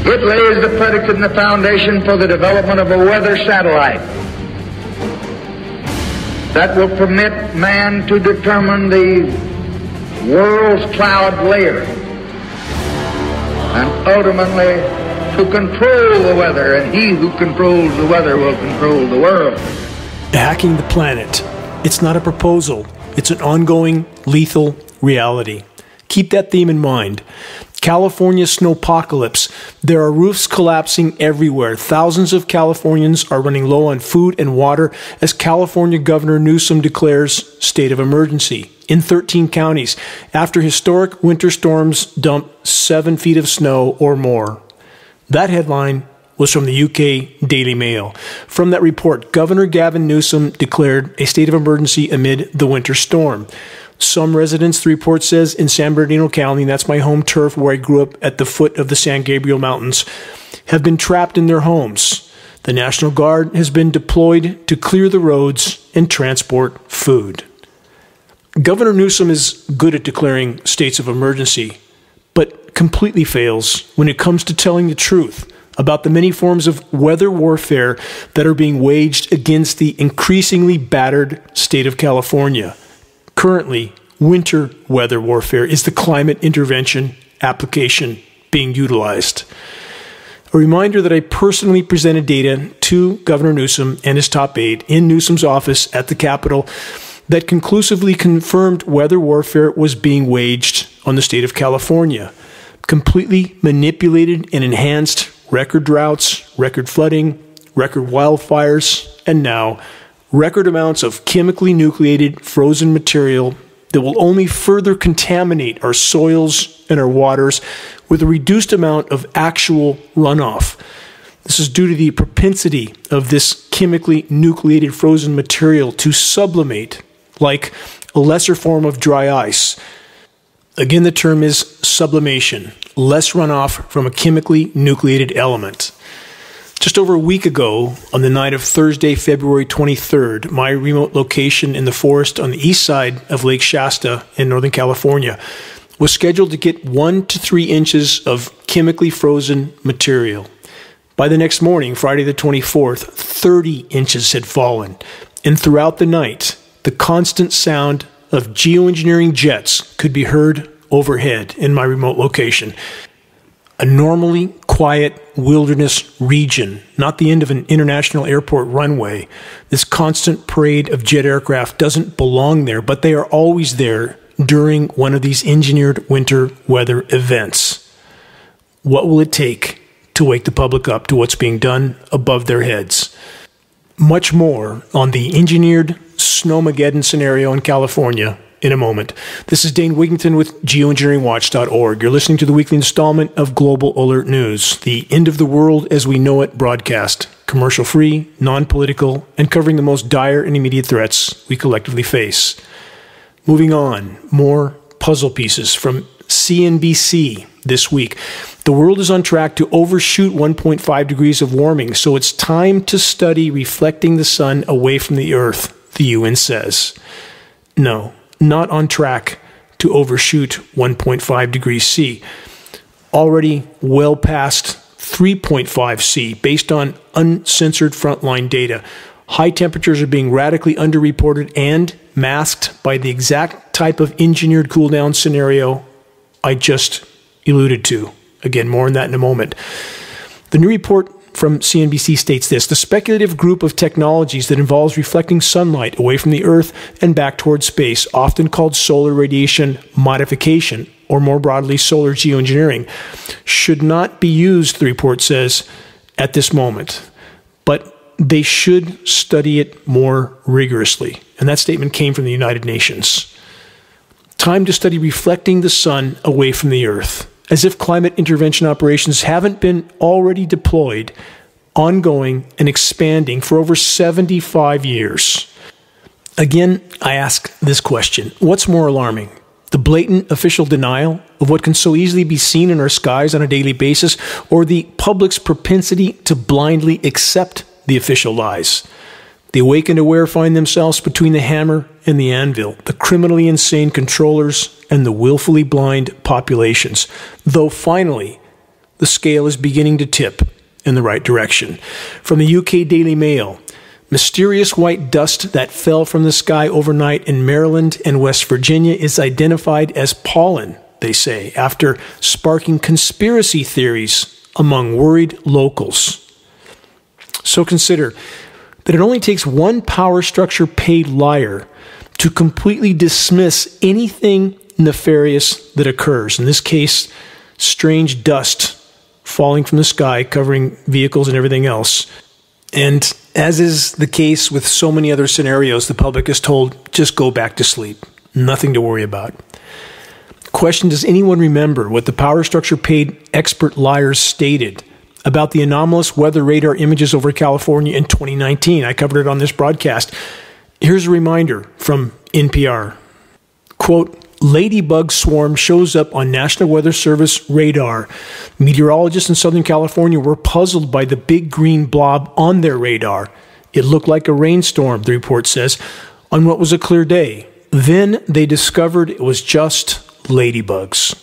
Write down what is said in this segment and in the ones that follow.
It lays the predicate and the foundation for the development of a weather satellite that will permit man to determine the world's cloud layer and ultimately to control the weather, and he who controls the weather will control the world. Hacking the planet. It's not a proposal. It's an ongoing, lethal reality. Keep that theme in mind. California snowpocalypse. There are roofs collapsing everywhere. Thousands of Californians are running low on food and water as California Governor Newsom declares state of emergency in 13 counties after historic winter storms dump 7 feet of snow or more. That headline was from the UK Daily Mail. From that report, Governor Gavin Newsom declared a state of emergency amid the winter storm. Some residents, the report says, in San Bernardino County, that's my home turf where I grew up at the foot of the San Gabriel Mountains, have been trapped in their homes. The National Guard has been deployed to clear the roads and transport food. Governor Newsom is good at declaring states of emergency, but completely fails when it comes to telling the truth about the many forms of weather warfare that are being waged against the increasingly battered state of California. Currently, winter weather warfare is the climate intervention application being utilized. A reminder that I personally presented data to Governor Newsom and his top aide in Newsom's office at the Capitol that conclusively confirmed weather warfare was being waged on the state of California. Completely manipulated and enhanced record droughts, record flooding, record wildfires, and now record amounts of chemically nucleated frozen material that will only further contaminate our soils and our waters with a reduced amount of actual runoff. This is due to the propensity of this chemically nucleated frozen material to sublimate like a lesser form of dry ice. Again, the term is sublimation, less runoff from a chemically nucleated element. Just over a week ago, on the night of Thursday, February 23rd, my remote location in the forest on the east side of Lake Shasta in Northern California was scheduled to get 1 to 3 inches of chemically frozen material. By the next morning, Friday the 24th, 30 inches had fallen. And throughout the night, the constant sound of geoengineering jets could be heard overhead in my remote location. A normally quiet wilderness region, not the end of an international airport runway. This constant parade of jet aircraft doesn't belong there, but they are always there during one of these engineered winter weather events. What will it take to wake the public up to what's being done above their heads? Much more on the engineered Snowmageddon scenario in California in a moment. This is Dane Wigington with geoengineeringwatch.org. You're listening to the weekly installment of Global Alert News, the end of the world as we know it broadcast, commercial-free, non-political, and covering the most dire and immediate threats we collectively face. Moving on, more puzzle pieces from CNBC this week. The world is on track to overshoot 1.5 degrees of warming, so it's time to study reflecting the sun away from the Earth, the UN says. No, not on track to overshoot 1.5 degrees C. Already well past 3.5 C based on uncensored frontline data. High temperatures are being radically underreported and masked by the exact type of engineered cool-down scenario I just alluded to. Again, more on that in a moment. The new report from CNBC states this: the speculative group of technologies that involves reflecting sunlight away from the Earth and back towards space, often called solar radiation modification, or more broadly, solar geoengineering, should not be used, the report says, at this moment. But they should study it more rigorously. And that statement came from the United Nations. Time to study reflecting the sun away from the Earth, as if climate intervention operations haven't been already deployed, ongoing, and expanding for over 75 years. Again, I ask this question: what's more alarming? The blatant official denial of what can so easily be seen in our skies on a daily basis, or the public's propensity to blindly accept the official lies? The awake and aware find themselves between the hammer and the anvil, the criminally insane controllers and the willfully blind populations. Though finally, the scale is beginning to tip in the right direction. From the UK Daily Mail, mysterious white dust that fell from the sky overnight in Maryland and West Virginia is identified as pollen, they say, after sparking conspiracy theories among worried locals. So consider that it only takes one power structure paid liar to completely dismiss anything nefarious that occurs. In this case, strange dust falling from the sky, covering vehicles and everything else. And as is the case with so many other scenarios, the public is told, just go back to sleep. Nothing to worry about. Question, does anyone remember what the power structure paid expert liars stated about the anomalous weather radar images over California in 2019? I covered it on this broadcast. Here's a reminder from NPR. Quote, ladybug swarm shows up on National Weather Service radar. Meteorologists in Southern California were puzzled by the big green blob on their radar. It looked like a rainstorm, the report says, on what was a clear day. Then they discovered it was just ladybugs.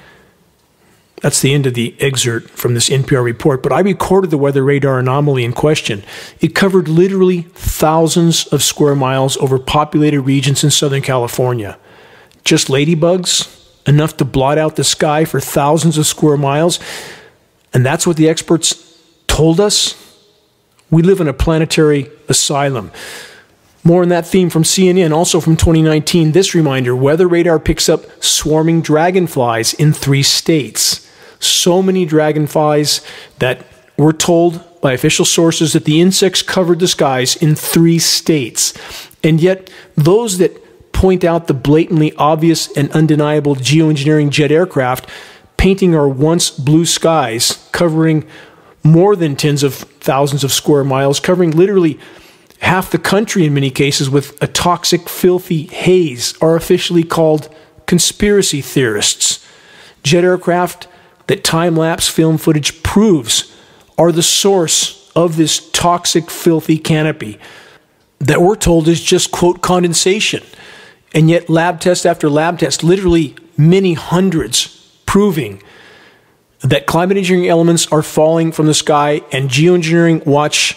That's the end of the excerpt from this NPR report, but I recorded the weather radar anomaly in question. It covered literally thousands of square miles over populated regions in Southern California. Just ladybugs? Enough to blot out the sky for thousands of square miles? And that's what the experts told us? We live in a planetary asylum. More on that theme from CNN, also from 2019. This reminder, weather radar picks up swarming dragonflies in 3 states. So many dragonflies that we're told by official sources that the insects covered the skies in 3 states. And yet, those that point out the blatantly obvious and undeniable geoengineering jet aircraft painting our once blue skies, covering more than tens of thousands of square miles, covering literally half the country in many cases with a toxic, filthy haze, are officially called conspiracy theorists. Jet aircraft that time-lapse film footage proves are the source of this toxic, filthy canopy that we're told is just, quote, condensation. And yet lab test after lab test, literally many hundreds, proving that climate engineering elements are falling from the sky, and Geoengineering Watch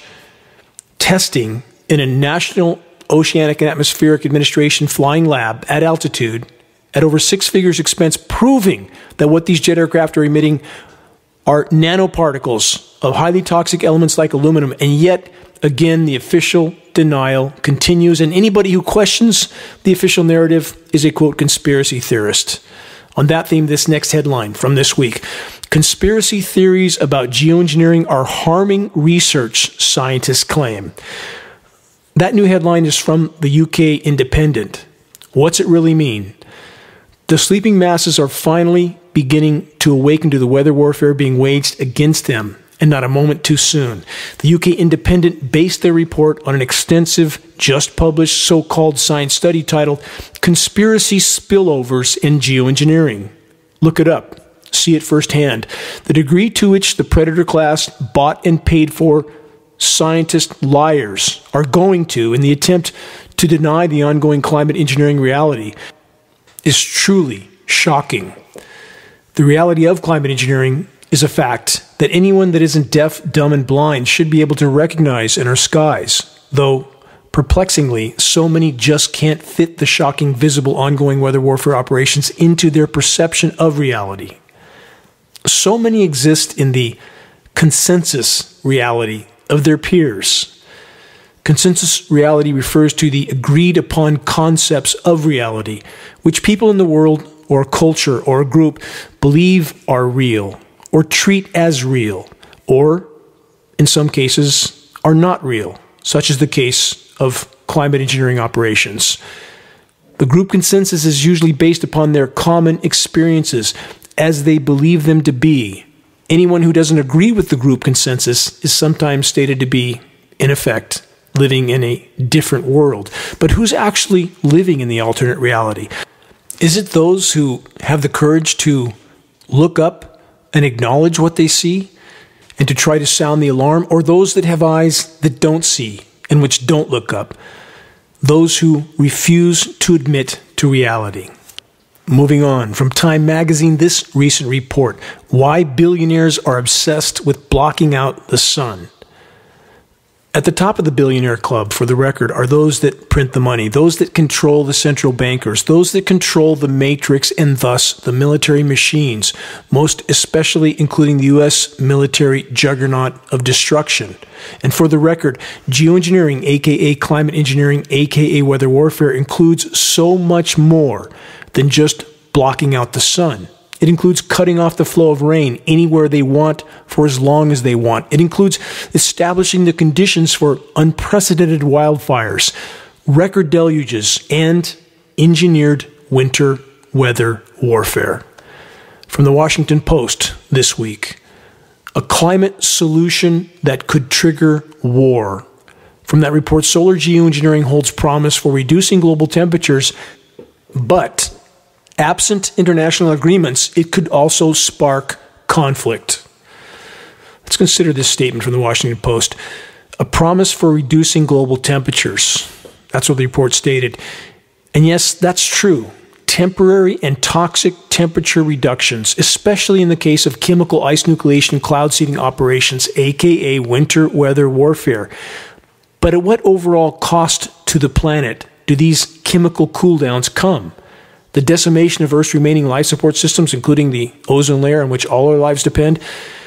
testing in a National Oceanic and Atmospheric Administration flying lab at altitude at over 6 figures expense, proving that what these jet aircraft are emitting are nanoparticles of highly toxic elements like aluminum. And yet, again, the official denial continues, and anybody who questions the official narrative is a, quote, conspiracy theorist. On that theme, this next headline from this week: conspiracy theories about geoengineering are harming research, scientists claim. That new headline is from the UK Independent. What's it really mean? The sleeping masses are finally beginning to awaken to the weather warfare being waged against them, and not a moment too soon. The UK Independent based their report on an extensive, just published so-called science study titled Conspiracy Spillovers in Geoengineering. Look it up. See it firsthand. The degree to which the predator class bought and paid for scientist liars are going to in the attempt to deny the ongoing climate engineering reality is truly shocking. The reality of climate engineering is a fact that anyone that isn't deaf, dumb, and blind should be able to recognize in our skies, though perplexingly, so many just can't fit the shocking, visible, ongoing weather warfare operations into their perception of reality. So many exist in the consensus reality of their peers. Consensus reality refers to the agreed upon concepts of reality, which people in the world or a culture or a group believe are real or treat as real, or in some cases are not real, such as the case of climate engineering operations. The group consensus is usually based upon their common experiences as they believe them to be. Anyone who doesn't agree with the group consensus is sometimes stated to be, in effect, living in a different world. But who's actually living in the alternate reality? Is it those who have the courage to look up and acknowledge what they see and to try to sound the alarm, or those that have eyes that don't see and which don't look up? Those who refuse to admit to reality. Moving on, from Time Magazine, this recent report, why billionaires are obsessed with blocking out the sun. At the top of the billionaire club, for the record, are those that print the money, those that control the central bankers, those that control the matrix and thus the military machines, most especially including the U.S. military juggernaut of destruction. And for the record, geoengineering, aka climate engineering, aka weather warfare, includes so much more than just blocking out the sun. It includes cutting off the flow of rain anywhere they want for as long as they want. It includes establishing the conditions for unprecedented wildfires, record deluges, and engineered winter weather warfare. From the Washington Post this week, a climate solution that could trigger war. From that report, solar geoengineering holds promise for reducing global temperatures, but absent international agreements, it could also spark conflict. Let's consider this statement from the Washington Post. A promise for reducing global temperatures. That's what the report stated. And yes, that's true. Temporary and toxic temperature reductions, especially in the case of chemical ice nucleation cloud seeding operations, aka winter weather warfare. But at what overall cost to the planet do these chemical cooldowns come? The decimation of Earth's remaining life support systems, including the ozone layer on which all our lives depend,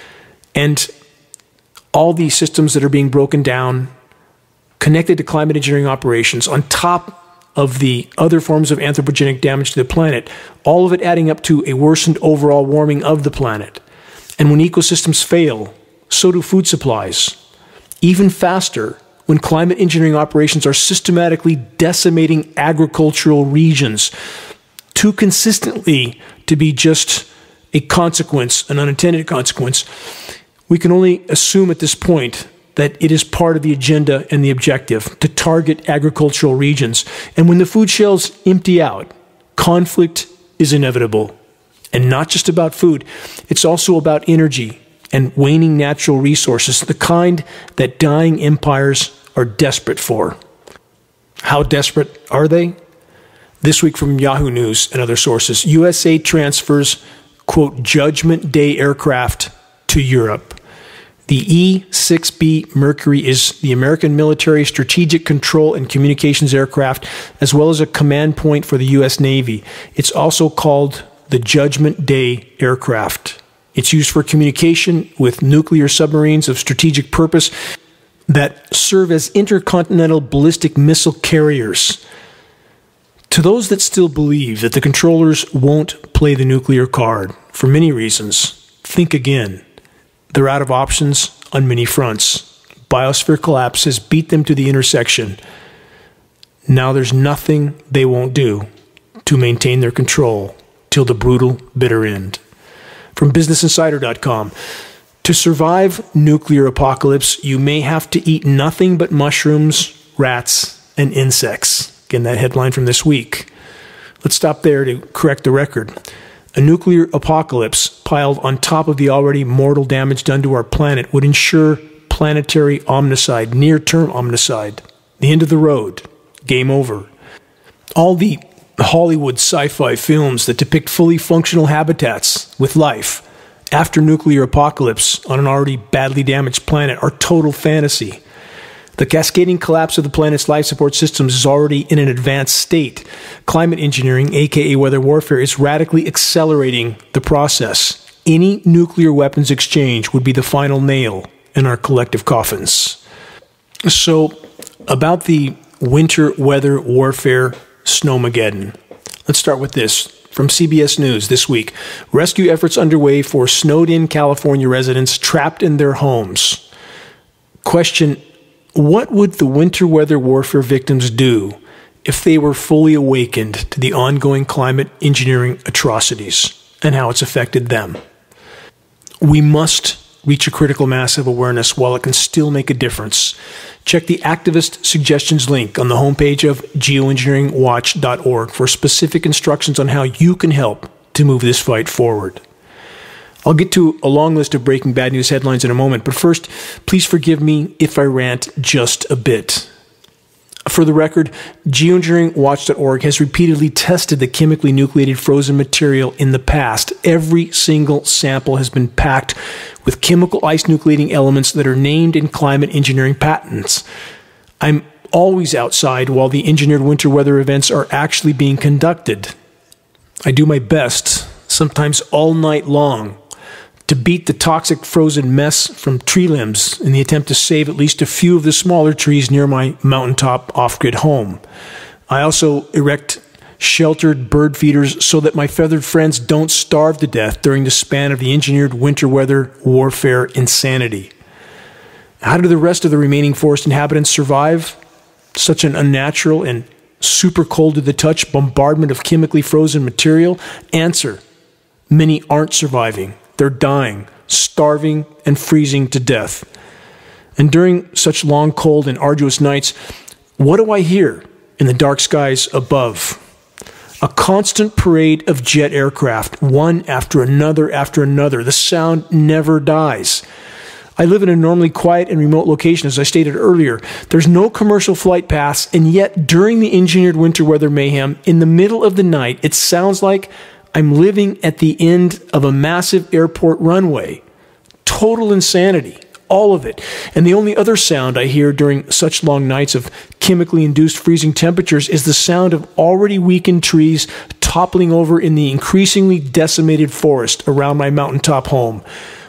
and all these systems that are being broken down, connected to climate engineering operations, on top of the other forms of anthropogenic damage to the planet, all of it adding up to a worsened overall warming of the planet. And when ecosystems fail, so do food supplies. Even faster, when climate engineering operations are systematically decimating agricultural regions, too consistently to be just a consequence, an unintended consequence. We can only assume at this point that it is part of the agenda and the objective to target agricultural regions. And when the food shelves empty out, conflict is inevitable. And not just about food, it's also about energy and waning natural resources, the kind that dying empires are desperate for. How desperate are they? This week from Yahoo News and other sources, USA transfers, quote, Judgment Day aircraft to Europe. The E-6B Mercury is the American military strategic control and communications aircraft, as well as a command point for the U.S. Navy. It's also called the Judgment Day aircraft. It's used for communication with nuclear submarines of strategic purpose that serve as intercontinental ballistic missile carriers. To those that still believe that the controllers won't play the nuclear card, for many reasons, think again. They're out of options on many fronts. Biosphere collapse has beat them to the intersection. Now there's nothing they won't do to maintain their control till the brutal, bitter end. From BusinessInsider.com, to survive nuclear apocalypse, you may have to eat nothing but mushrooms, rats, and insects. Again, that headline from this week. Let's stop there to correct the record. A nuclear apocalypse piled on top of the already mortal damage done to our planet would ensure planetary omnicide, near-term omnicide. The end of the road. Game over. All the Hollywood sci-fi films that depict fully functional habitats with life after nuclear apocalypse on an already badly damaged planet are total fantasy. The cascading collapse of the planet's life support systems is already in an advanced state. Climate engineering, aka weather warfare, is radically accelerating the process. Any nuclear weapons exchange would be the final nail in our collective coffins. So, about the winter weather warfare snowmageddon. Let's start with this. From CBS News this week, rescue efforts underway for snowed-in California residents trapped in their homes. Question: what would the winter weather warfare victims do if they were fully awakened to the ongoing climate engineering atrocities and how it's affected them? We must reach a critical mass of awareness while it can still make a difference. Check the activist suggestions link on the homepage of geoengineeringwatch.org for specific instructions on how you can help to move this fight forward. I'll get to a long list of breaking bad news headlines in a moment, but first, please forgive me if I rant just a bit. For the record, geoengineeringwatch.org has repeatedly tested the chemically nucleated frozen material in the past. Every single sample has been packed with chemical ice nucleating elements that are named in climate engineering patents. I'm always outside while the engineered winter weather events are actually being conducted. I do my best, sometimes all night long, to beat the toxic frozen mess from tree limbs in the attempt to save at least a few of the smaller trees near my mountaintop off-grid home. I also erect sheltered bird feeders so that my feathered friends don't starve to death during the span of the engineered winter weather warfare insanity. How do the rest of the remaining forest inhabitants survive such an unnatural and super cold to the touch bombardment of chemically frozen material? Answer: many aren't surviving. They're dying, starving, and freezing to death. And during such long, cold, and arduous nights, what do I hear in the dark skies above? A constant parade of jet aircraft, one after another after another. The sound never dies. I live in a normally quiet and remote location, as I stated earlier. There's no commercial flight paths, and yet during the engineered winter weather mayhem, in the middle of the night, it sounds like I'm living at the end of a massive airport runway. Total insanity, all of it. And the only other sound I hear during such long nights of chemically induced freezing temperatures is the sound of already weakened trees toppling over in the increasingly decimated forest around my mountaintop home.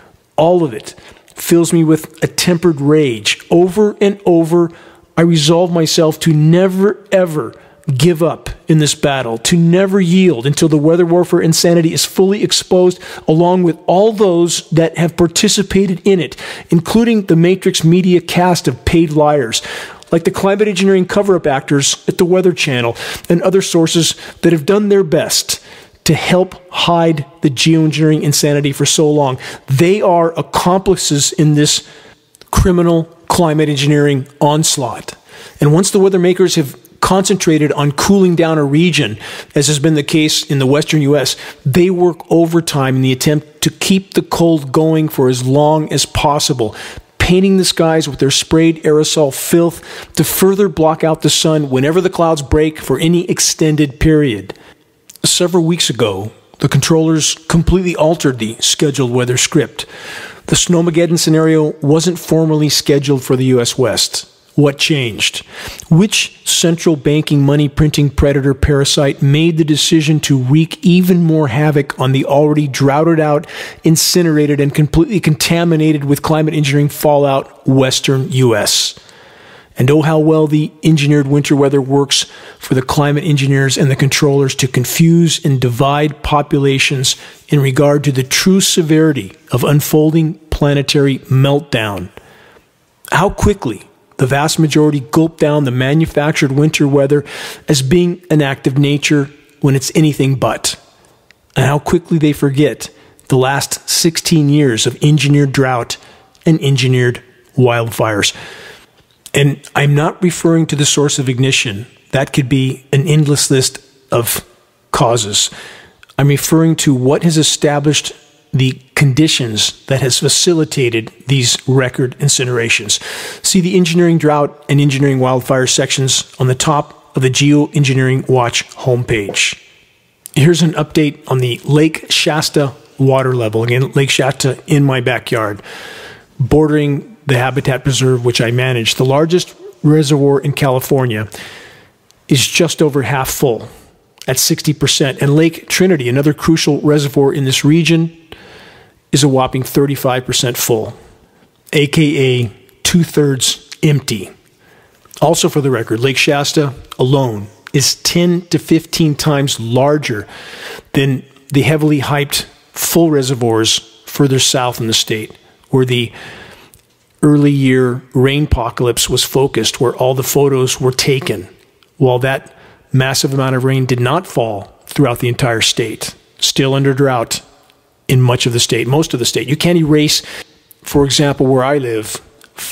All of it fills me with a tempered rage. Over and over, I resolve myself to never, ever give up in this battle, to never yield until the weather warfare insanity is fully exposed, along with all those that have participated in it, including the Matrix media cast of paid liars, like the climate engineering cover-up actors at the Weather Channel and other sources that have done their best to help hide the geoengineering insanity for so long. They are accomplices in this criminal climate engineering onslaught. And once the weather makers have concentrated on cooling down a region, as has been the case in the western U.S., they work overtime in the attempt to keep the cold going for as long as possible, painting the skies with their sprayed aerosol filth to further block out the sun whenever the clouds break for any extended period. Several weeks ago, the controllers completely altered the scheduled weather script. The Snowmageddon scenario wasn't formally scheduled for the U.S. West. What changed? Which central banking money printing predator parasite made the decision to wreak even more havoc on the already droughted out, incinerated, and completely contaminated with climate engineering fallout western U.S.? And oh, how well the engineered winter weather works for the climate engineers and the controllers to confuse and divide populations in regard to the true severity of unfolding planetary meltdown. How quickly the vast majority gulp down the manufactured winter weather as being an act of nature when it's anything but. And how quickly they forget the last 16 years of engineered drought and engineered wildfires. And I'm not referring to the source of ignition. That could be an endless list of causes. I'm referring to what has established the conditions that has facilitated these record incinerations. See the engineering drought and engineering wildfire sections on the top of the Geoengineering Watch homepage. Here's an update on the Lake Shasta water level. Again, Lake Shasta in my backyard, bordering the habitat preserve which I manage. The largest reservoir in California is just over half full at 60%. And Lake Trinity, another crucial reservoir in this region, is a whopping 35% full, aka 2/3 empty. Also for the record, Lake Shasta alone is 10 to 15 times larger than the heavily hyped full reservoirs further south in the state, where the early year rainpocalypse was focused, where all the photos were taken, while that massive amount of rain did not fall throughout the entire state, still under drought in much of the state, most of the state. You can't erase, for example, where I live,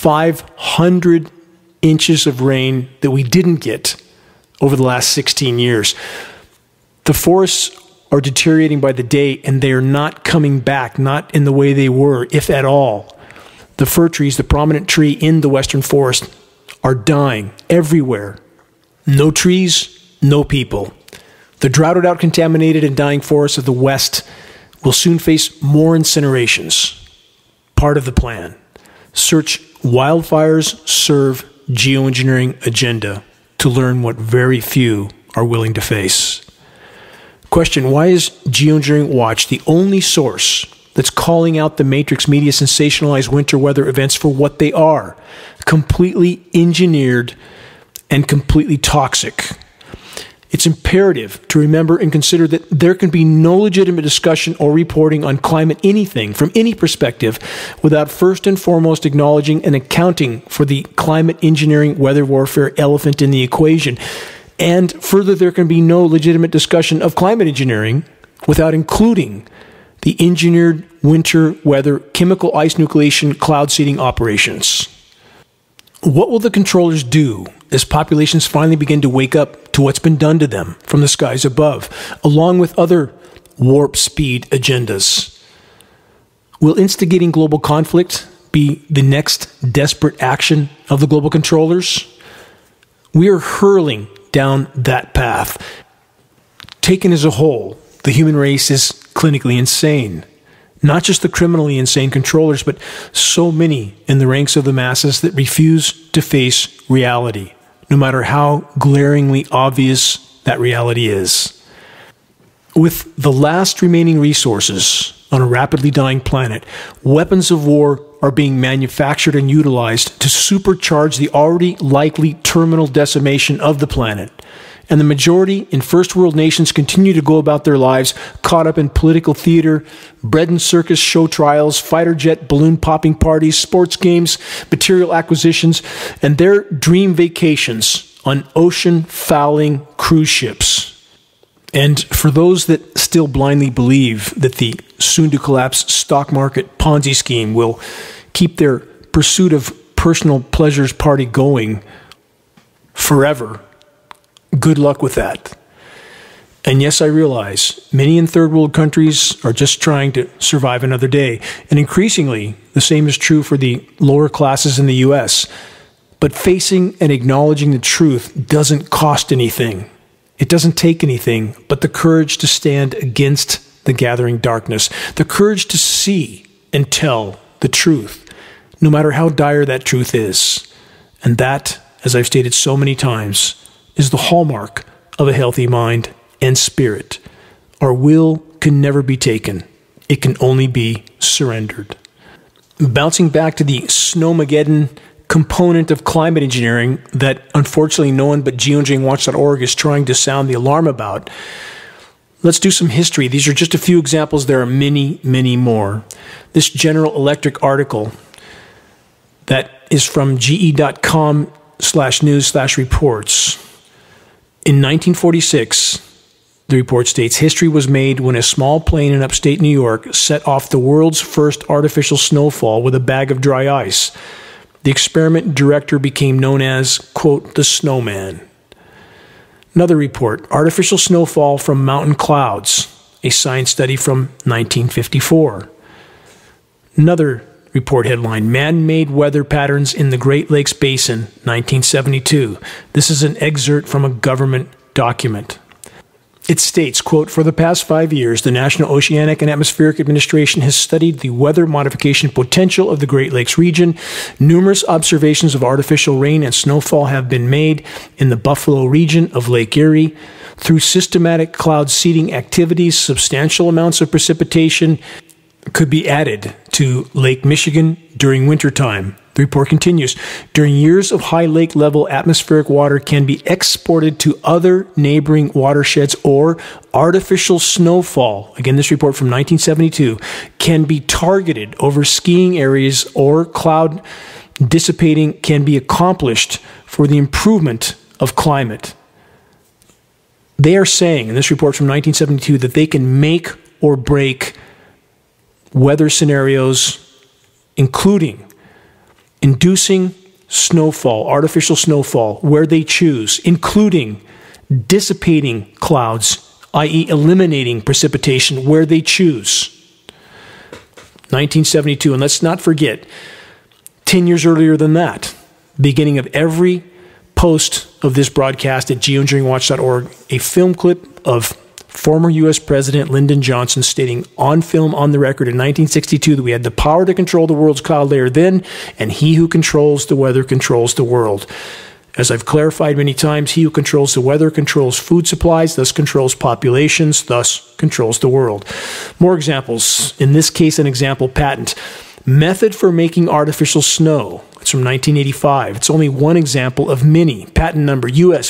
500 inches of rain that we didn't get over the last 16 years. The forests are deteriorating by the day, and they are not coming back, not in the way they were, if at all. The fir trees, the prominent tree in the western forest, are dying everywhere No trees, no people. The droughted out, contaminated, and dying forests of the West will soon face more incinerations. Part of the plan. Search Wildfires Serve Geoengineering Agenda to learn what very few are willing to face. Question: why is Geoengineering Watch the only source that's calling out the Matrix media sensationalized winter weather events for what they are? Completely engineered and completely toxic. It's imperative to remember and consider that there can be no legitimate discussion or reporting on climate anything from any perspective without first and foremost acknowledging and accounting for the climate engineering weather warfare elephant in the equation. And further, there can be no legitimate discussion of climate engineering without including the engineered winter weather chemical ice nucleation cloud seeding operations. What will the controllers do as populations finally begin to wake up to what's been done to them from the skies above, along with other warp speed agendas? Will instigating global conflict be the next desperate action of the global controllers? We are hurling down that path. Taken as a whole, the human race is clinically insane. Not just the criminally insane controllers, but so many in the ranks of the masses that refuse to face reality, no matter how glaringly obvious that reality is. With the last remaining resources on a rapidly dying planet, weapons of war are being manufactured and utilized to supercharge the already likely terminal decimation of the planet. And the majority in first world nations continue to go about their lives caught up in political theater, bread and circus show trials, fighter jet balloon popping parties, sports games, material acquisitions, and their dream vacations on ocean fouling cruise ships. And for those that still blindly believe that the soon-to-collapse stock market Ponzi scheme will keep their pursuit of personal pleasures party going forever, good luck with that. And yes, I realize many in third world countries are just trying to survive another day. And increasingly, the same is true for the lower classes in the U.S. But facing and acknowledging the truth doesn't cost anything. It doesn't take anything but the courage to stand against the gathering darkness, the courage to see and tell the truth, no matter how dire that truth is. And that, as I've stated so many times, is the hallmark of a healthy mind and spirit. Our will can never be taken. It can only be surrendered. Bouncing back to the Snowmageddon component of climate engineering that unfortunately no one but geoengineeringwatch.org is trying to sound the alarm about, let's do some history. These are just a few examples. There are many, many more. This General Electric article that is from ge.com/news/reports. In 1946, the report states, history was made when a small plane in upstate New York set off the world's first artificial snowfall with a bag of dry ice. The experiment director became known as, quote, the snowman. Another report, artificial snowfall from mountain clouds, a science study from 1954. Another report headline, man-made weather patterns in the Great Lakes Basin, 1972. This is an excerpt from a government document. It states, quote, for the past 5 years, the National Oceanic and Atmospheric Administration has studied the weather modification potential of the Great Lakes region. Numerous observations of artificial rain and snowfall have been made in the Buffalo region of Lake Erie. Through systematic cloud seeding activities, substantial amounts of precipitation could be added to Lake Michigan during wintertime. The report continues, during years of high lake level, atmospheric water can be exported to other neighboring watersheds, or artificial snowfall, again this report from 1972, can be targeted over skiing areas, or cloud dissipating can be accomplished for the improvement of climate. They are saying in this report from 1972 that they can make or break weather scenarios, including inducing snowfall, artificial snowfall, where they choose, including dissipating clouds, i.e. eliminating precipitation where they choose. 1972, and let's not forget, 10 years earlier than that, beginning of every post of this broadcast at geoengineeringwatch.org a film clip of former U.S. President Lyndon Johnson stating on film, on the record in 1962, that we had the power to control the world's cloud layer then, and he who controls the weather controls the world. As I've clarified many times, he who controls the weather controls food supplies, thus controls populations, thus controls the world. More examples. In this case, an example patent. Method for making artificial snow. It's from 1985. It's only one example of many. Patent number US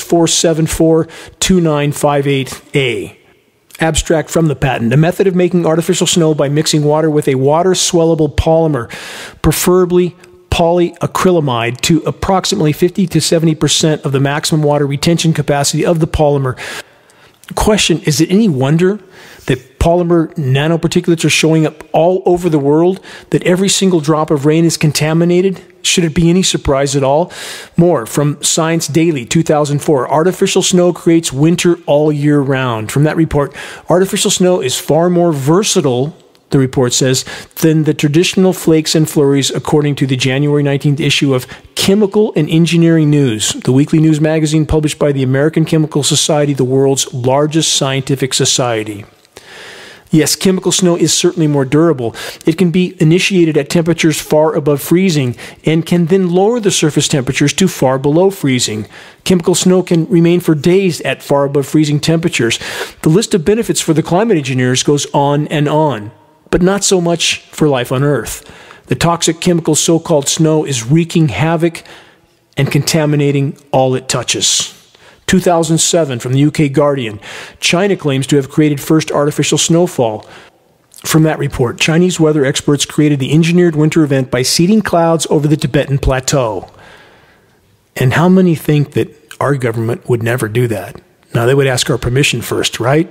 4742958A. Abstract from the patent. A method of making artificial snow by mixing water with a water-swellable polymer, preferably polyacrylamide, to approximately 50 to 70% of the maximum water retention capacity of the polymer. Question, is it any wonder that polymer nanoparticulates are showing up all over the world, that every single drop of rain is contaminated? Should it be any surprise at all? More from Science Daily 2004. Artificial snow creates winter all year round. From that report, artificial snow is far more versatile, the report says, than the traditional flakes and flurries, according to the January 19th issue of Chemical and Engineering News, the weekly news magazine published by the American Chemical Society, the world's largest scientific society. Yes, chemical snow is certainly more durable. It can be initiated at temperatures far above freezing and can then lower the surface temperatures to far below freezing. Chemical snow can remain for days at far above freezing temperatures. The list of benefits for the climate engineers goes on, but not so much for life on Earth. The toxic chemical so-called snow is wreaking havoc and contaminating all it touches. 2007 from the UK Guardian. China claims to have created first artificial snowfall. From that report, Chinese weather experts created the engineered winter event by seeding clouds over the Tibetan Plateau. And how many think that our government would never do that? Now, they would ask our permission first, right?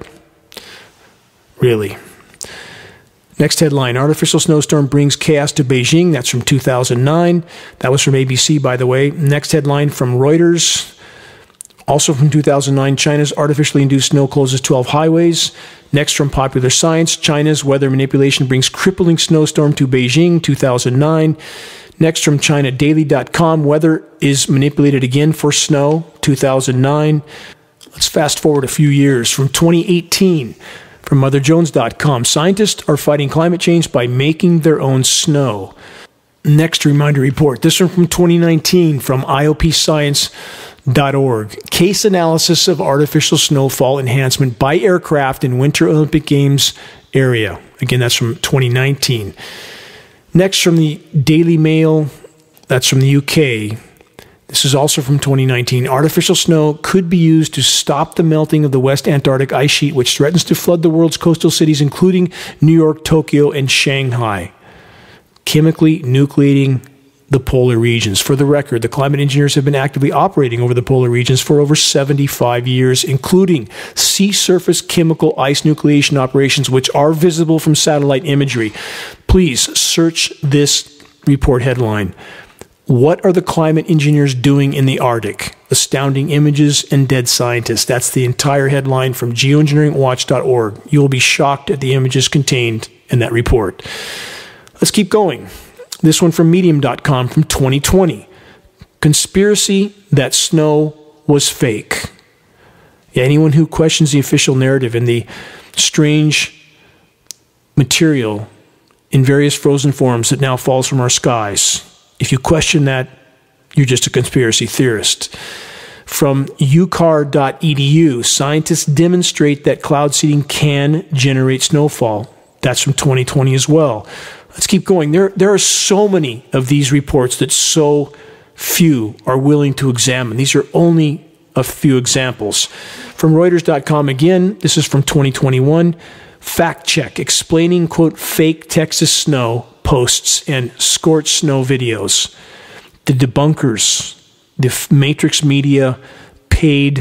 Really. Next headline, artificial snowstorm brings chaos to Beijing. That's from 2009. That was from ABC, by the way. Next headline from Reuters. Also from 2009, China's artificially induced snow closes 12 highways. Next from Popular Science, China's weather manipulation brings crippling snowstorm to Beijing, 2009. Next from ChinaDaily.com, weather is manipulated again for snow, 2009. Let's fast forward a few years. From 2018, from MotherJones.com, scientists are fighting climate change by making their own snow. Next reminder report. This one from 2019 from IOPScience.org. Case analysis of artificial snowfall enhancement by aircraft in Winter Olympic Games area. Again, that's from 2019. Next from the Daily Mail. That's from the UK. This is also from 2019. Artificial snow could be used to stop the melting of the West Antarctic ice sheet, which threatens to flood the world's coastal cities, including New York, Tokyo, and Shanghai. Chemically nucleating the polar regions. For the record, the climate engineers have been actively operating over the polar regions for over 75 years, including sea surface chemical ice nucleation operations, which are visible from satellite imagery. Please search this report headline. What are the climate engineers doing in the Arctic? Astounding images and dead scientists. That's the entire headline from geoengineeringwatch.org. You will be shocked at the images contained in that report. Let's keep going. This one from Medium.com from 2020. Conspiracy that snow was fake. Yeah, anyone who questions the official narrative and the strange material in various frozen forms that now falls from our skies, if you question that, you're just a conspiracy theorist. From ucar.edu, scientists demonstrate that cloud seeding can generate snowfall. That's from 2020 as well. Let's keep going. There are so many of these reports that so few are willing to examine. These are only a few examples. From Reuters.com again, this is from 2021. Fact check explaining, quote, fake Texas snow posts and scorched snow videos. The debunkers, the Matrix Media paid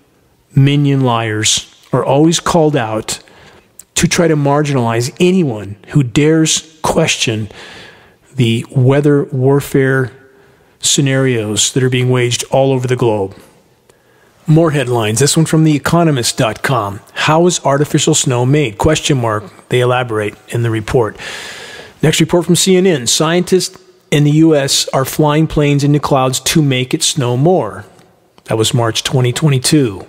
minion liars are always called out to try to marginalize anyone who dares question the weather warfare scenarios that are being waged all over the globe. More headlines. This one from theeconomist.com. How is artificial snow made? Question mark. They elaborate in the report. Next report from CNN. Scientists in the U.S. are flying planes into clouds to make it snow more. That was March 2022.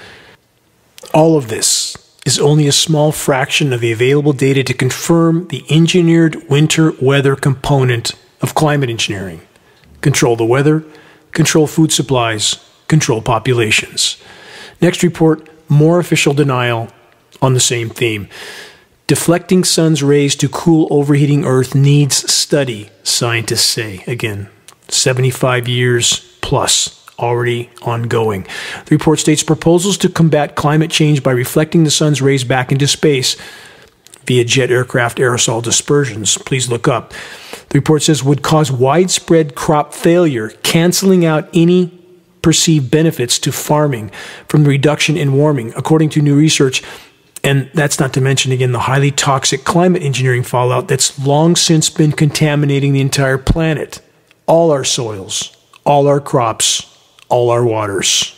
All of this is only a small fraction of the available data to confirm the engineered winter weather component of climate engineering. Control the weather, control food supplies, control populations. Next report, more official denial on the same theme. Deflecting sun's rays to cool overheating Earth needs study, scientists say. Again, 75 years plus. Already ongoing. The report states proposals to combat climate change by reflecting the sun's rays back into space via jet aircraft aerosol dispersions. Please look up. The report says would cause widespread crop failure, canceling out any perceived benefits to farming from the reduction in warming, according to new research. And that's not to mention, again, the highly toxic climate engineering fallout that's long since been contaminating the entire planet. All our soils, all our crops, all our waters.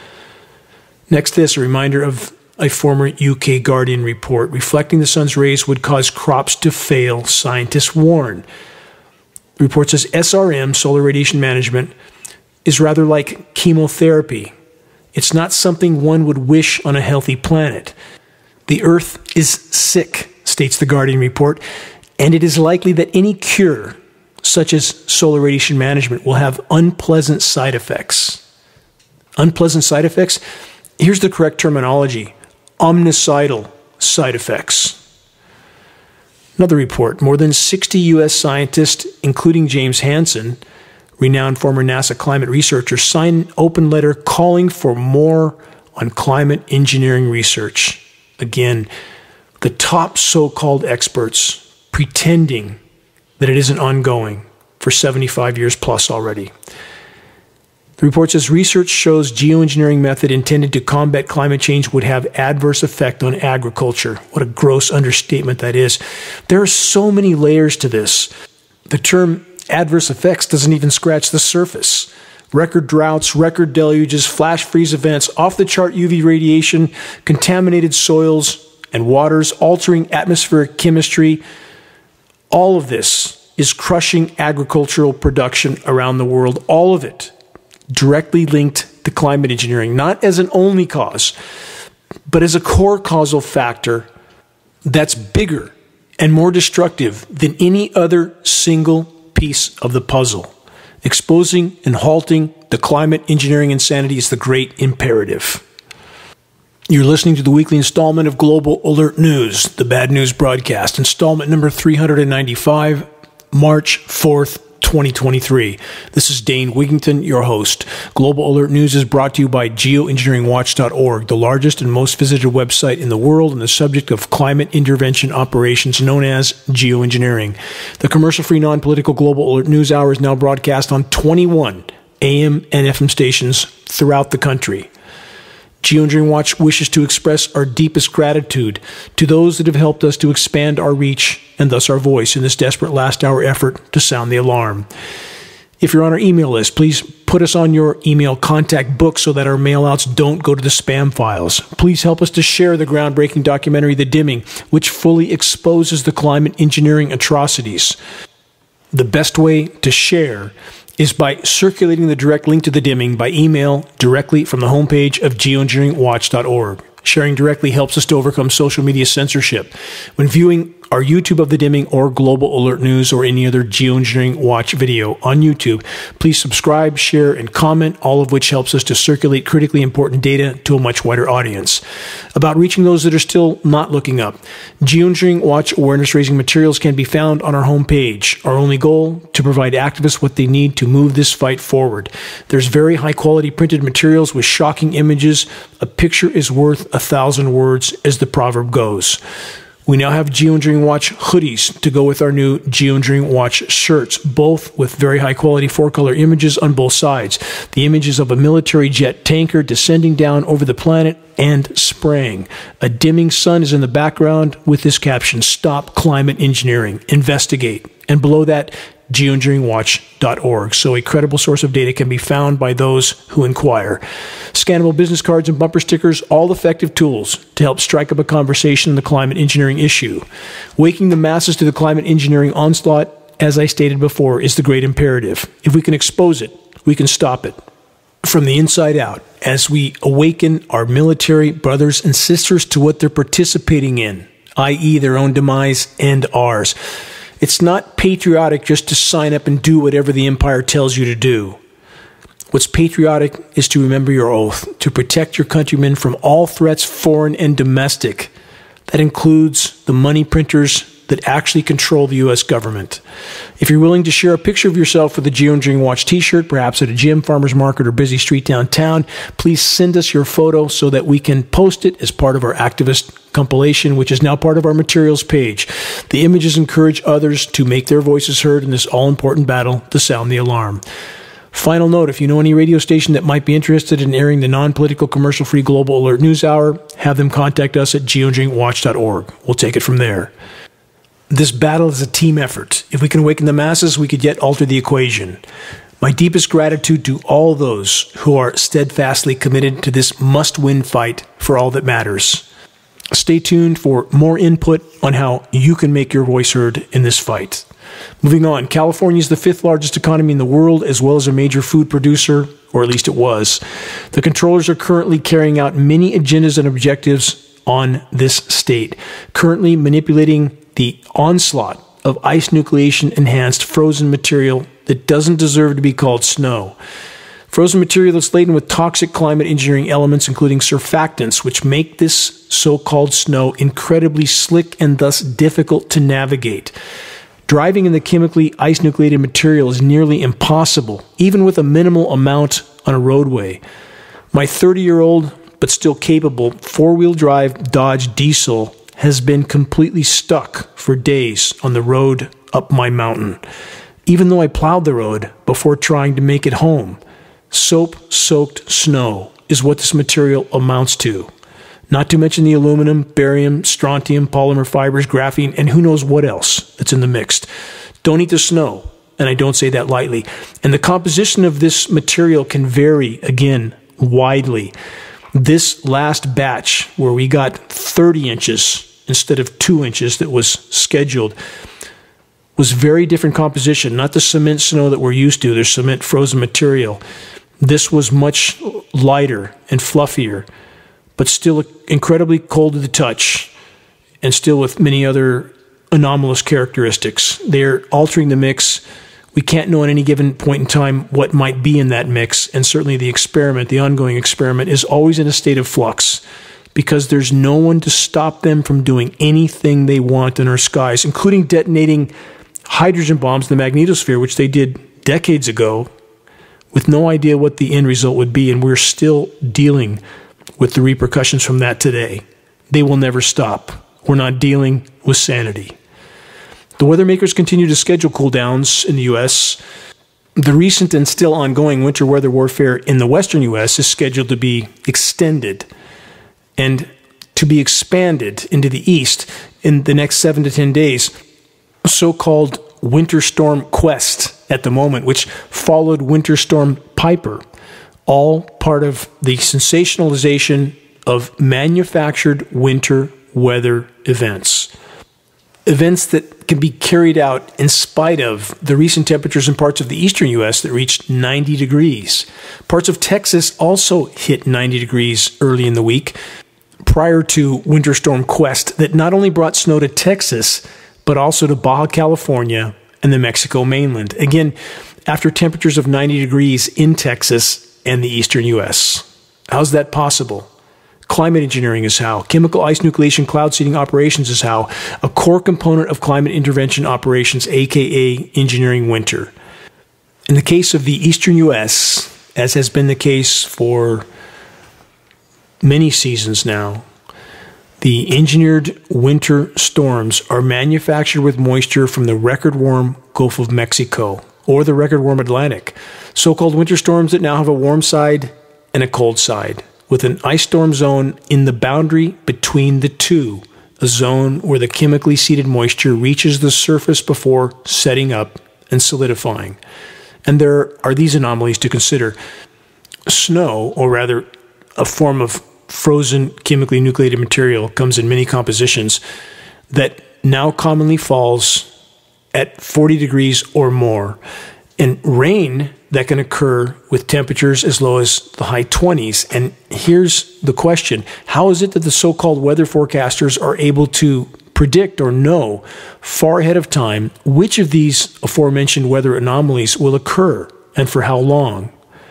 Next, this, a reminder of a former UK Guardian report. Reflecting the sun's rays would cause crops to fail, scientists warn. The report says SRM, solar radiation management, is rather like chemotherapy. It's not something one would wish on a healthy planet. The Earth is sick, states the Guardian report, and it is likely that any cure, such as solar radiation management, will have unpleasant side effects. Unpleasant side effects? Here's the correct terminology. Omnicidal side effects. Another report. More than 60 U.S. scientists, including James Hansen, renowned former NASA climate researcher, signed an open letter calling for more on climate engineering research. Again, the top so-called experts pretending that it isn't ongoing for 75 years plus already. The report says research shows geoengineering method intended to combat climate change would have adverse effect on agriculture. What a gross understatement that is. There are so many layers to this. The term adverse effects doesn't even scratch the surface. Record droughts, record deluges, flash freeze events, off-the-chart UV radiation, contaminated soils and waters, altering atmospheric chemistry. All of this is crushing agricultural production around the world. All of it directly linked to climate engineering, not as an only cause, but as a core causal factor that's bigger and more destructive than any other single piece of the puzzle. Exposing and halting the climate engineering insanity is the great imperative. You're listening to the weekly installment of Global Alert News, the Bad News Broadcast, installment number 395, March 4th, 2023. This is Dane Wigington, your host. Global Alert News is brought to you by geoengineeringwatch.org, the largest and most visited website in the world on the subject of climate intervention operations known as geoengineering. The commercial-free, non-political Global Alert News Hour is now broadcast on 21 AM and FM stations throughout the country. Geoengineering Watch wishes to express our deepest gratitude to those that have helped us to expand our reach and thus our voice in this desperate last-hour effort to sound the alarm. If you're on our email list, please put us on your email contact book so that our mailouts don't go to the spam files. Please help us to share the groundbreaking documentary The Dimming, which fully exposes the climate engineering atrocities. The best way to share is by circulating the direct link to The Dimming by email directly from the homepage of geoengineeringwatch.org. Sharing directly helps us to overcome social media censorship. When viewing our YouTube of The Dimming or Global Alert News or any other Geoengineering Watch video on YouTube, please subscribe, share, and comment, all of which helps us to circulate critically important data to a much wider audience. About reaching those that are still not looking up, Geoengineering Watch awareness-raising materials can be found on our homepage. Our only goal, to provide activists what they need to move this fight forward. There's very high-quality printed materials with shocking images. A picture is worth 1,000 words, as the proverb goes. We now have Geoengineering Watch hoodies to go with our new Geoengineering Watch shirts, both with very high-quality 4-color images on both sides. The images of a military jet tanker descending down over the planet and spraying. A dimming sun is in the background with this caption, "Stop Climate Engineering. Investigate." And below that, geoengineeringwatch.org. So a credible source of data can be found by those who inquire. Scannable business cards and bumper stickers, all effective tools to help strike up a conversation on the climate engineering issue. Waking the masses to the climate engineering onslaught, as I stated before, is the great imperative. If we can expose it, we can stop it. from the inside out as we awaken our military brothers and sisters to what they're participating in, i.e. their own demise and ours. It's not patriotic just to sign up and do whatever the empire tells you to do. What's patriotic is to remember your oath, to protect your countrymen from all threats, foreign and domestic. That includes the money printers that actually control the U.S. government. If you're willing to share a picture of yourself with a Geoengineering Watch t-shirt, perhaps at a gym, farmer's market, or busy street downtown, please send us your photo so that we can post it as part of our activist compilation, which is now part of our materials page. The images encourage others to make their voices heard in this all-important battle to sound the alarm. Final note, if you know any radio station that might be interested in airing the non-political, commercial-free Global Alert News Hour, have them contact us at geoengineeringwatch.org. We'll take it from there. This battle is a team effort. If we can awaken the masses, we could yet alter the equation. My deepest gratitude to all those who are steadfastly committed to this must-win fight for all that matters. Stay tuned for more input on how you can make your voice heard in this fight. Moving on, California is the 5th largest economy in the world, as well as a major food producer, or at least it was. The controllers are currently carrying out many agendas and objectives on this state, currently manipulating the onslaught of ice nucleation enhanced frozen material that doesn't deserve to be called snow. Frozen material that's laden with toxic climate engineering elements, including surfactants, which make this so-called snow incredibly slick and thus difficult to navigate. Driving in the chemically ice-nucleated material is nearly impossible, even with a minimal amount on a roadway. My 30-year-old, but still capable, four-wheel drive Dodge diesel has been completely stuck for days on the road up my mountain, even though I plowed the road before trying to make it home. Soap-soaked snow is what this material amounts to. Not to mention the aluminum, barium, strontium, polymer fibers, graphene, and who knows what else that's in the mix. Don't eat the snow, and I don't say that lightly. And the composition of this material can vary, again, widely. This last batch, where we got 30 inches instead of 2 inches that was scheduled, was very different composition, not the cement snow that we're used to. There's cement frozen material. This was much lighter and fluffier, but still incredibly cold to the touch, and still with many other anomalous characteristics. They're altering the mix. We can't know at any given point in time what might be in that mix, and certainly the experiment, the ongoing experiment, is always in a state of flux because there's no one to stop them from doing anything they want in our skies, including detonating hydrogen bombs in the magnetosphere, which they did decades ago, with no idea what the end result would be, and we're still dealing with the repercussions from that today. They will never stop. We're not dealing with sanity. The weather makers continue to schedule cool downs in the U.S. The recent and still ongoing winter weather warfare in the western U.S. is scheduled to be extended and to be expanded into the east in the next 7 to 10 days. So-called Winter Storm Quest at the moment, which followed Winter Storm Piper, all part of the sensationalization of manufactured winter weather events. Events that can be carried out in spite of the recent temperatures in parts of the eastern U.S. that reached 90 degrees. Parts of Texas also hit 90 degrees early in the week prior to Winter Storm Quest that not only brought snow to Texas, but also to Baja California and the Mexico mainland. Again, after temperatures of 90 degrees in Texas and the eastern U.S. How's that possible? Climate engineering is how. Chemical ice nucleation cloud seeding operations is how. A core component of climate intervention operations, aka engineering winter. In the case of the eastern U.S., as has been the case for many seasons now, the engineered winter storms are manufactured with moisture from the record warm Gulf of Mexico or the record warm Atlantic. So-called winter storms that now have a warm side and a cold side, with an ice storm zone in the boundary between the two, a zone where the chemically seeded moisture reaches the surface before setting up and solidifying. And there are these anomalies to consider. Snow, or rather a form of frozen chemically nucleated material, comes in many compositions that now commonly falls at 40 degrees or more. And rain that can occur with temperatures as low as the high 20s. And here's the question. How is it that the so-called weather forecasters are able to predict or know far ahead of time which of these aforementioned weather anomalies will occur and for how long?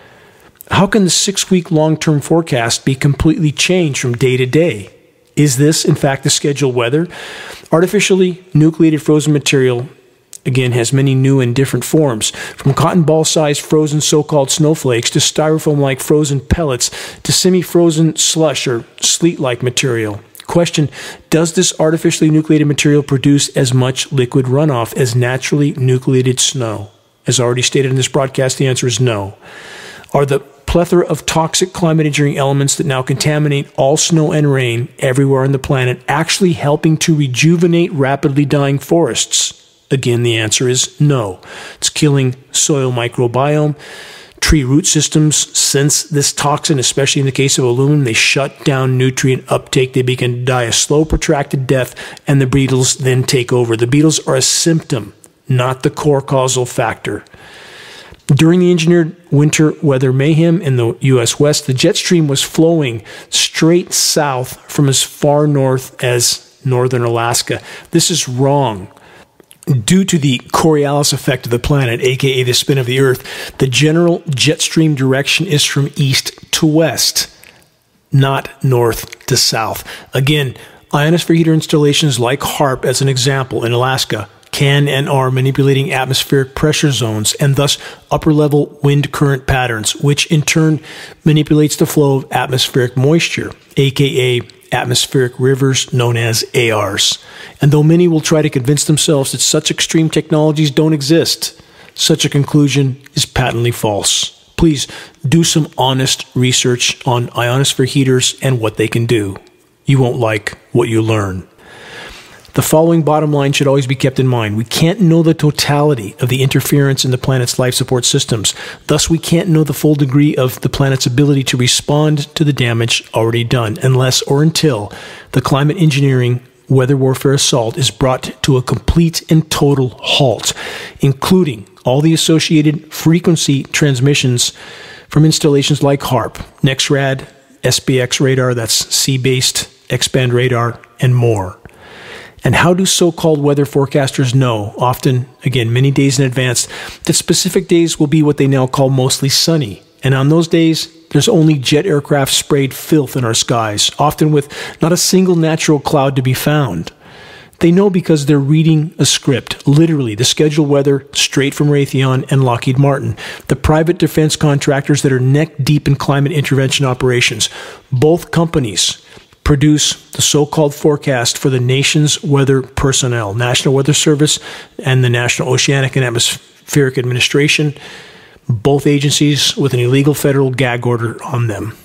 How can the 6-week long-term forecast be completely changed from day to day? Is this, in fact, the scheduled weather? Artificially nucleated frozen material, again, has many new and different forms, from cotton ball-sized frozen so-called snowflakes to styrofoam-like frozen pellets to semi-frozen slush or sleet-like material. Question, does this artificially nucleated material produce as much liquid runoff as naturally nucleated snow? As already stated in this broadcast, the answer is no. Are the plethora of toxic climate engineering elements that now contaminate all snow and rain everywhere on the planet actually helping to rejuvenate rapidly dying forests? Again, the answer is no. It's killing soil microbiome. Tree root systems sense this toxin, especially in the case of aluminum. They shut down nutrient uptake. They begin to die a slow, protracted death, and the beetles then take over. The beetles are a symptom, not the core causal factor. During the engineered winter weather mayhem in the U.S. West, the jet stream was flowing straight south from as far north as northern Alaska. This is wrong. Due to the Coriolis effect of the planet, aka the spin of the Earth, the general jet stream direction is from east to west, not north to south. Again, ionosphere heater installations like HAARP, as an example, in Alaska, can and are manipulating atmospheric pressure zones and thus upper-level wind current patterns, which in turn manipulates the flow of atmospheric moisture, aka atmospheric rivers known as ARs. And though many will try to convince themselves that such extreme technologies don't exist, such a conclusion is patently false. Please do some honest research on ionosphere heaters and what they can do. You won't like what you learn. The following bottom line should always be kept in mind. We can't know the totality of the interference in the planet's life support systems. Thus, we can't know the full degree of the planet's ability to respond to the damage already done, unless or until the climate engineering weather warfare assault is brought to a complete and total halt, including all the associated frequency transmissions from installations like HAARP, NEXRAD, SBX radar, that's sea-based X-band radar, and more. And how do so-called weather forecasters know, often, again, many days in advance, that specific days will be what they now call mostly sunny? And on those days, there's only jet aircraft sprayed filth in our skies, often with not a single natural cloud to be found. They know because they're reading a script, literally the scheduled weather straight from Raytheon and Lockheed Martin, the private defense contractors that are neck deep in climate intervention operations. Both companies produce the so-called forecast for the nation's weather personnel, National Weather Service and the National Oceanic and Atmospheric Administration, both agencies with an illegal federal gag order on them.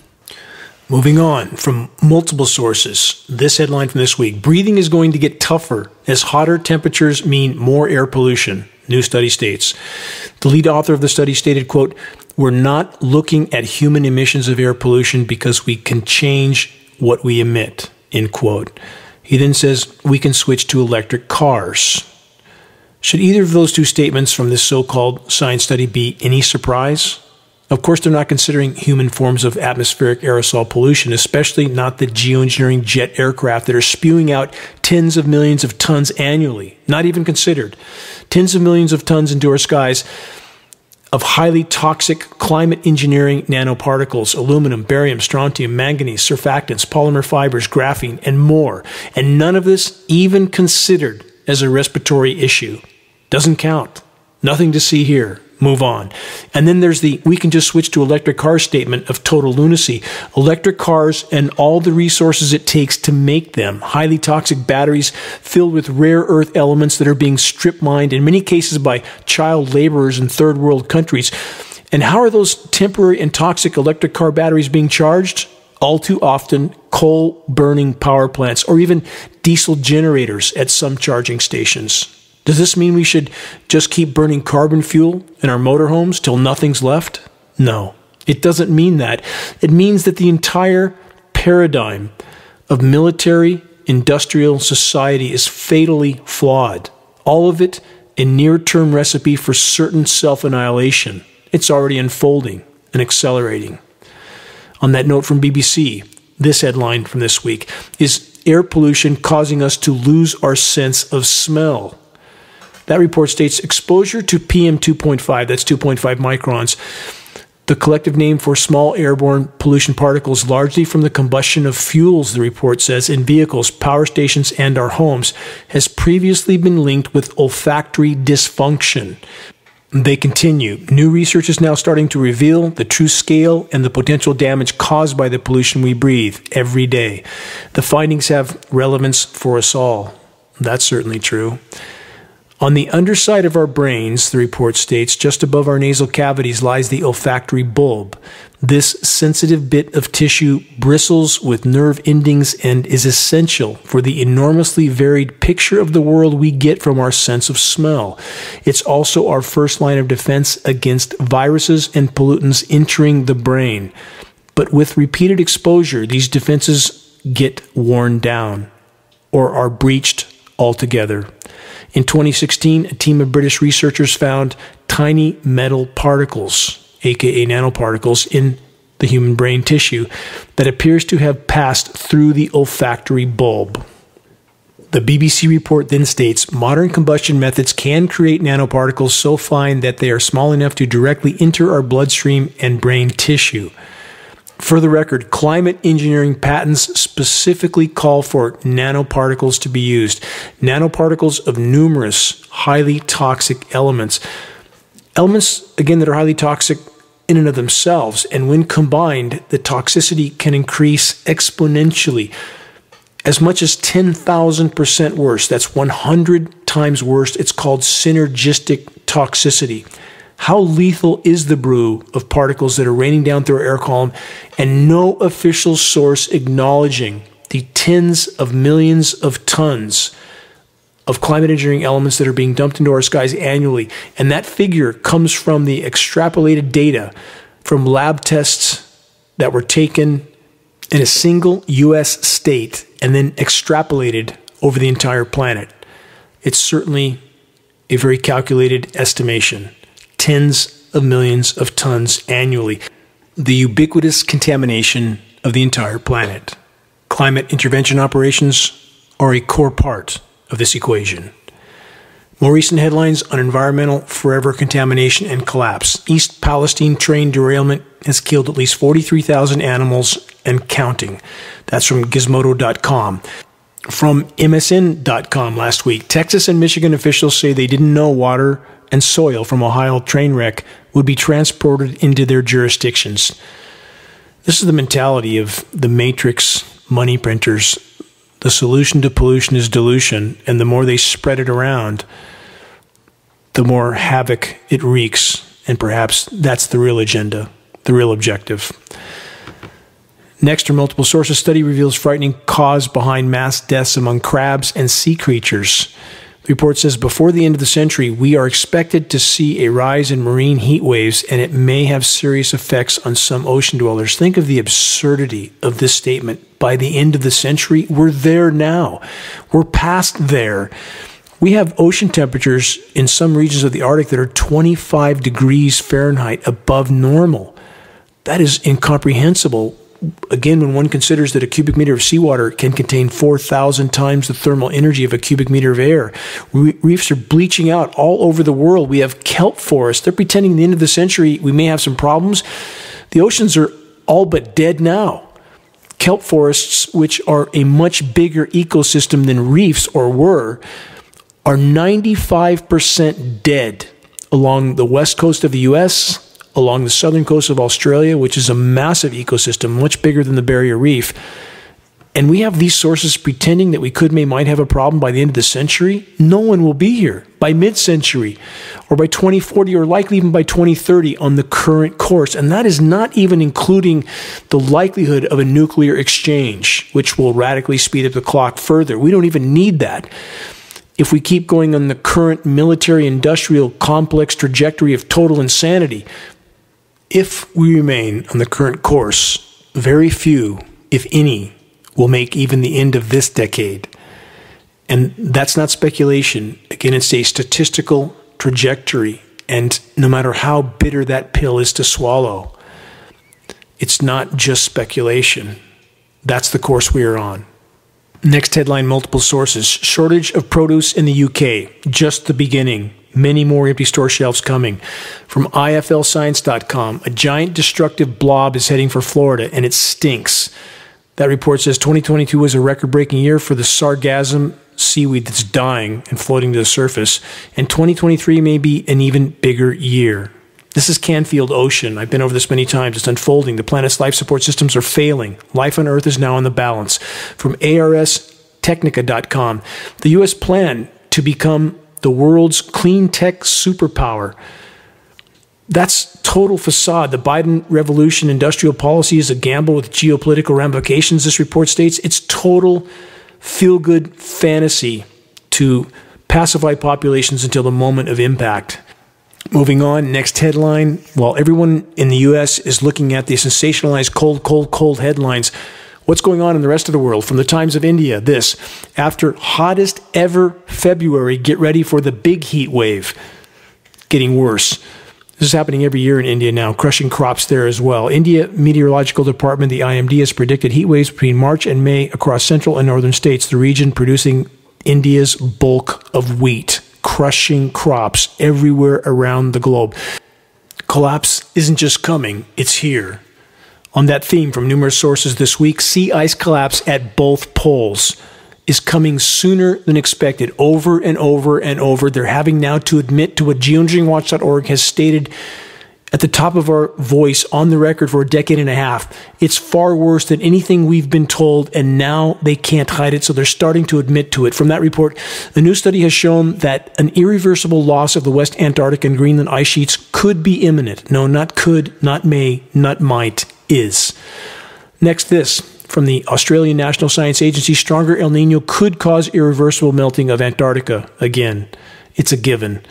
Moving on, from multiple sources, this headline from this week: breathing is going to get tougher as hotter temperatures mean more air pollution, new study states. The lead author of the study stated, quote, "We're not looking at human emissions of air pollution because we can change what we emit," end quote. He then says, we can switch to electric cars. Should either of those two statements from this so-called science study be any surprise? Of course, they're not considering human forms of atmospheric aerosol pollution, especially not the geoengineering jet aircraft that are spewing out tens of millions of tons annually, not even considered. Tens of millions of tons into our skies of highly toxic climate engineering nanoparticles, aluminum, barium, strontium, manganese, surfactants, polymer fibers, graphene, and more. And none of this even considered as a respiratory issue. Doesn't count. Nothing to see here. Move on. And then there's the we can just switch to electric cars statement of total lunacy. Electric cars and all the resources it takes to make them, highly toxic batteries filled with rare earth elements that are being strip mined in many cases by child laborers in third world countries. And how are those temporary and toxic electric car batteries being charged? All too often, coal burning power plants or even diesel generators at some charging stations. Does this mean we should just keep burning carbon fuel in our motorhomes till nothing's left? No, it doesn't mean that. It means that the entire paradigm of military industrial society is fatally flawed. All of it a near-term recipe for certain self-annihilation. It's already unfolding and accelerating. On that note from BBC, this headline from this week is air pollution causing us to lose our sense of smell. That report states exposure to PM 2.5, that's 2.5 microns, the collective name for small airborne pollution particles largely from the combustion of fuels, the report says, in vehicles, power stations, and our homes, has previously been linked with olfactory dysfunction. They continue. New research is now starting to reveal the true scale and the potential damage caused by the pollution we breathe every day. The findings have relevance for us all. That's certainly true. On the underside of our brains, the report states, just above our nasal cavities lies the olfactory bulb. This sensitive bit of tissue bristles with nerve endings and is essential for the enormously varied picture of the world we get from our sense of smell. It's also our first line of defense against viruses and pollutants entering the brain. But with repeated exposure, these defenses get worn down or are breached altogether. In 2016, a team of British researchers found tiny metal particles, aka nanoparticles, in the human brain tissue that appears to have passed through the olfactory bulb. The BBC report then states, modern combustion methods can create nanoparticles so fine that they are small enough to directly enter our bloodstream and brain tissue. For the record, climate engineering patents specifically call for nanoparticles to be used. Nanoparticles of numerous highly toxic elements. Elements, again, that are highly toxic in and of themselves. And when combined, the toxicity can increase exponentially. As much as 10,000% worse. That's 100 times worse. It's called synergistic toxicity. How lethal is the brew of particles that are raining down through our air column and no official source acknowledging the tens of millions of tons of climate engineering elements that are being dumped into our skies annually? And that figure comes from the extrapolated data from lab tests that were taken in a single U.S. state and then extrapolated over the entire planet. It's certainly a very calculated estimation. Tens of millions of tons annually. The ubiquitous contamination of the entire planet. Climate intervention operations are a core part of this equation. More recent headlines on environmental forever contamination and collapse. East Palestine train derailment has killed at least 43,000 animals and counting. That's from Gizmodo.com. From MSN.com last week, Texas and Michigan officials say they didn't know water and soil from Ohio train wreck would be transported into their jurisdictions. This is the mentality of the matrix money printers. The solution to pollution is dilution, and the more they spread it around, the more havoc it wreaks, and perhaps that's the real agenda, the real objective. Next, our multiple sources study reveals frightening cause behind mass deaths among crabs and sea creatures. The report says before the end of the century, we are expected to see a rise in marine heat waves, and it may have serious effects on some ocean dwellers. Think of the absurdity of this statement. By the end of the century, we're there now. We're past there. We have ocean temperatures in some regions of the Arctic that are 25 degrees Fahrenheit above normal. That is incomprehensible. Again, when one considers that a cubic meter of seawater can contain 4,000 times the thermal energy of a cubic meter of air. Reefs are bleaching out all over the world. We have kelp forests. They're pretending at the end of the century we may have some problems. The oceans are all but dead now. Kelp forests, which are a much bigger ecosystem than reefs or were, are 95% dead along the west coast of the U.S., along the southern coast of Australia, which is a massive ecosystem, much bigger than the Barrier Reef. And we have these sources pretending that we might have a problem by the end of the century. No one will be here by mid-century or by 2040 or likely even by 2030 on the current course. And that is not even including the likelihood of a nuclear exchange, which will radically speed up the clock further. We don't even need that. If we keep going on the current military-industrial complex trajectory of total insanity, if we remain on the current course, very few, if any, will make even the end of this decade. And that's not speculation. Again, it's a statistical trajectory And no matter how bitter that pill is to swallow, it's not just speculation. That's the course we are on. Next headline, multiple sources. Shortage of produce in the UK. Just the beginning. Many more empty store shelves coming. From IFLscience.com, a giant destructive blob is heading for Florida, and it stinks. That report says 2022 was a record-breaking year for the sargassum seaweed that's dying and floating to the surface, and 2023 may be an even bigger year. This is Canfield Ocean. I've been over this many times. It's unfolding. The planet's life support systems are failing. Life on Earth is now on the balance. From ARSTechnica.com, the U.S. plan to become the world's clean tech superpower. That's total facade. The Biden revolution industrial policy is a gamble with geopolitical ramifications, this report states. It's total feel-good fantasy to pacify populations until the moment of impact. Moving on, next headline. While everyone in the U.S. is looking at the sensationalized cold headlines, what's going on in the rest of the world? From the Times of India, this: after hottest ever February, get ready for the big heat wave. Getting worse. This is happening every year in India now, crushing crops there as well. India Meteorological Department, the IMD, has predicted heat waves between March and May across central and northern states, the region producing India's bulk of wheat, crushing crops everywhere around the globe. Collapse isn't just coming, it's here. On that theme, from numerous sources this week, sea ice collapse at both poles is coming sooner than expected, over and over and over. They're having now to admit to what geoengineeringwatch.org has stated at the top of our voice on the record for a decade and a half. It's far worse than anything we've been told, and now they can't hide it, so they're starting to admit to it. From that report, a new study has shown that an irreversible loss of the West Antarctic and Greenland ice sheets could be imminent. No, not could, not may, not might, is. Next, this. From the Australian National Science Agency, stronger El Nino could cause irreversible melting of Antarctica again. It's a given.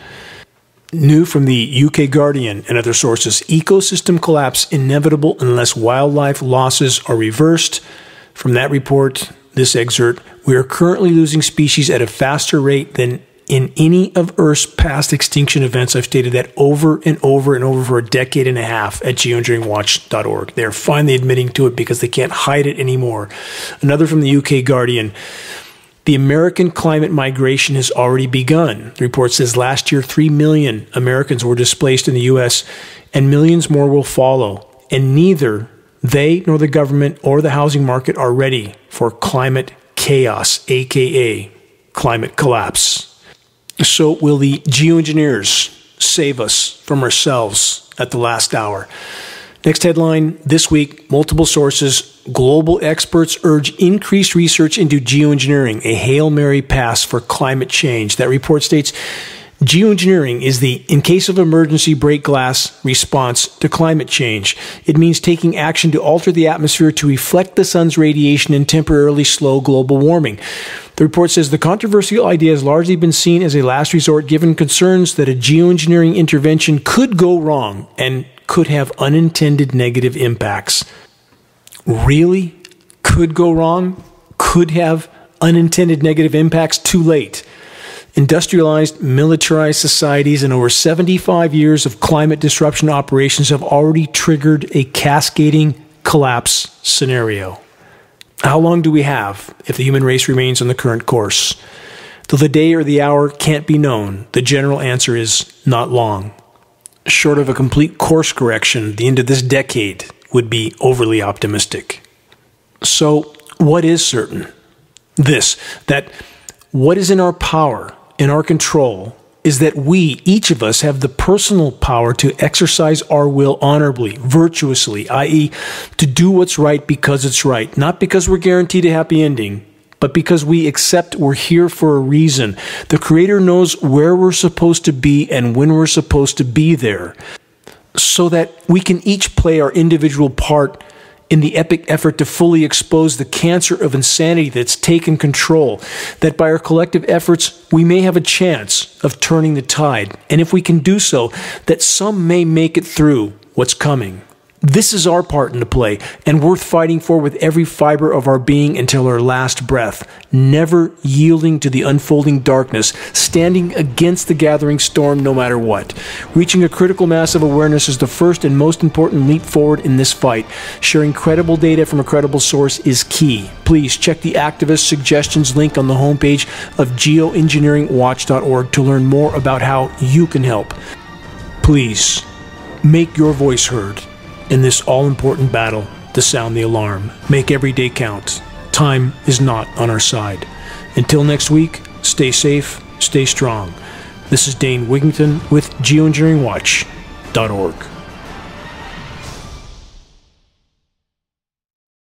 New from the UK Guardian and other sources, ecosystem collapse inevitable unless wildlife losses are reversed. From that report, this excerpt: we are currently losing species at a faster rate than in any of Earth's past extinction events. I've stated that over and over and over for a decade and a half at geoengineeringwatch.org. They're finally admitting to it because they can't hide it anymore. Another from the UK Guardian: the American climate migration has already begun. The report says last year 3 million Americans were displaced in the U.S., and millions more will follow. And neither they nor the government or the housing market are ready for climate chaos, aka climate collapse. So will the geoengineers save us from ourselves at the last hour? Next headline this week, multiple sources. Global experts urge increased research into geoengineering, a Hail Mary pass for climate change. That report states geoengineering is the in case of emergency break glass response to climate change. It means taking action to alter the atmosphere to reflect the sun's radiation and temporarily slow global warming. The report says the controversial idea has largely been seen as a last resort given concerns that a geoengineering intervention could go wrong and could have unintended negative impacts. Really? Could go wrong? Could have unintended negative impacts? Too late. Industrialized, militarized societies and over 75 years of climate disruption operations have already triggered a cascading collapse scenario. How long do we have if the human race remains on the current course? Though the day or the hour can't be known, the general answer is not long. Short of a complete course correction, the end of this decade would be overly optimistic. So, what is certain? This, that what is in our power, in our control, is that we, each of us, have the personal power to exercise our will honorably, virtuously, i.e., to do what's right because it's right, not because we're guaranteed a happy ending, but because we accept we're here for a reason. The Creator knows where we're supposed to be and when we're supposed to be there, so that we can each play our individual part in the epic effort to fully expose the cancer of insanity that's taken control, that by our collective efforts, we may have a chance of turning the tide. And if we can do so, that some may make it through what's coming. This is our part in the play, and worth fighting for with every fiber of our being until our last breath, never yielding to the unfolding darkness, standing against the gathering storm no matter what. Reaching a critical mass of awareness is the first and most important leap forward in this fight. Sharing credible data from a credible source is key. Please check the activist suggestions link on the homepage of geoengineeringwatch.org to learn more about how you can help. Please, make your voice heard in this all-important battle to sound the alarm. Make every day count. Time is not on our side. Until next week, stay safe, stay strong. This is Dane Wigington with geoengineeringwatch.org.